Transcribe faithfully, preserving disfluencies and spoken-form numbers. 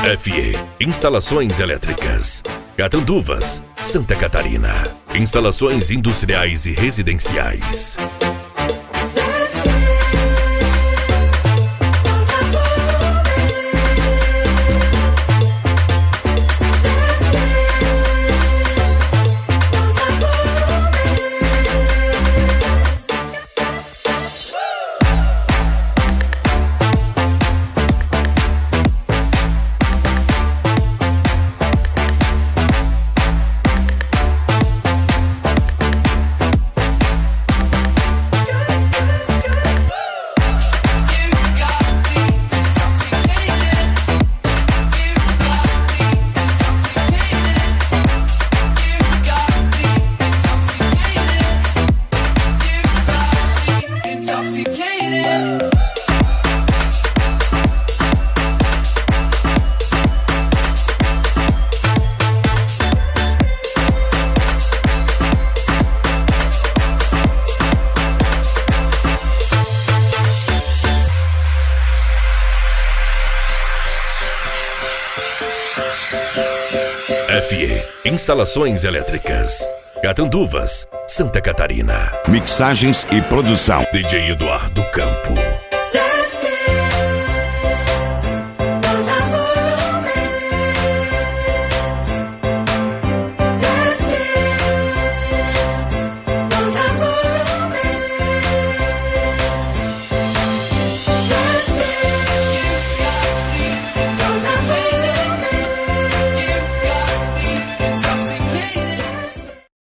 F E Instalações Elétricas, Catanduvas, Santa Catarina. Instalações industriais e residenciais. F E Instalações Elétricas, Catanduvas, Santa Catarina. Mixagens e produção D J Eduardo Campo.